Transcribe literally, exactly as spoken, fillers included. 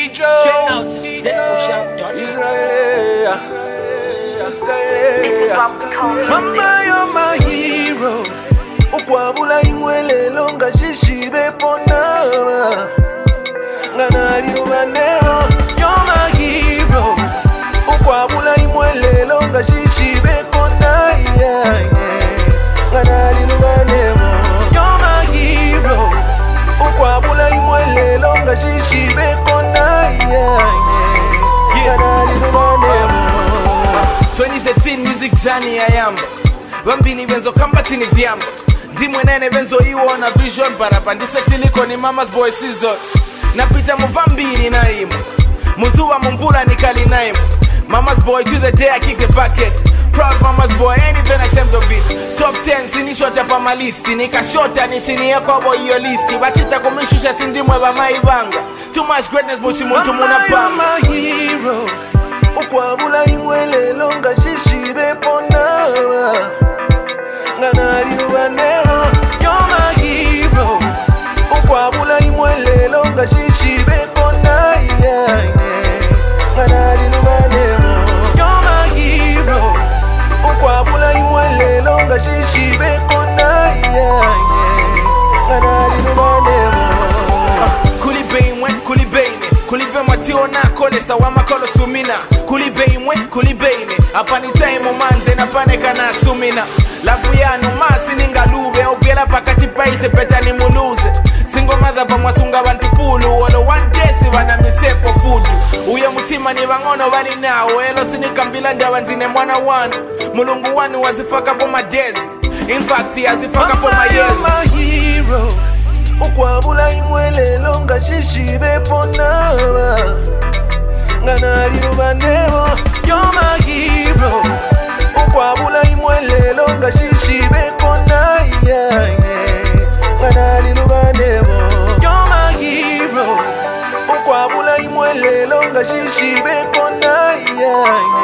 Straight out, Z push up, Israel. This is what we call music. Mama, you're my hero. Ukwabula imwele longa shishibe pona. Ngana liruba nemo. You're my hero. Ukwabula imwele longa shishibe pona. Ngana liruba nemo. You're my hero. Ukwabula imwele longa shishibe pona. Ngana liruba nemo. twenty thirteen music journey ayamba vambili venzo kambatini vyamba ndimwe nene venzo iwona vision parapandisa tiliko ni mama's boy season napita muvambili na imu muzuwa mumvula nikali na imu mama's boy to the day I kick the bucket proud mama's boy ain't even ashamed of it top ten sinishota pa malisti nikashota nishini yakobo iyo listi bachita kumishusha sindimwe bamaivanga too much greatness buchi muntu munapamba ukwabula imwele longa shishibe pona. Ngana liruba nemo. You're my hero. Ukwabula imwele longa shishibe pona. Ngana liruba nemo. You're my hero. Ukwabula imwele longa shishibe pona. Ngana liruba nemo. Kulibe imwe, kulibe ine kulibe mationa kole sawa makolo sumina kulibe imwe, kulibe ine apani time manze na paneka na sumina lafu yano masi ningalube obyela pakati paise peta ni muluze singo mother bamwasunga bantu fulu wolo one day si bana misepo fudu uye mutima ni bangono bali nawo elo sinikambila ndawa ndine mwana wanu mulungu wanu wazifaka po majezi in fact yazifaka po mayezi ukwabula imwele longa shishibe pona. Ngana liruba nemo. You're my hero. Ukwabula imwele longa shishibe pona. Ngana liruba nemo. You're my hero. Ukwabula imwele longa shishibe pona.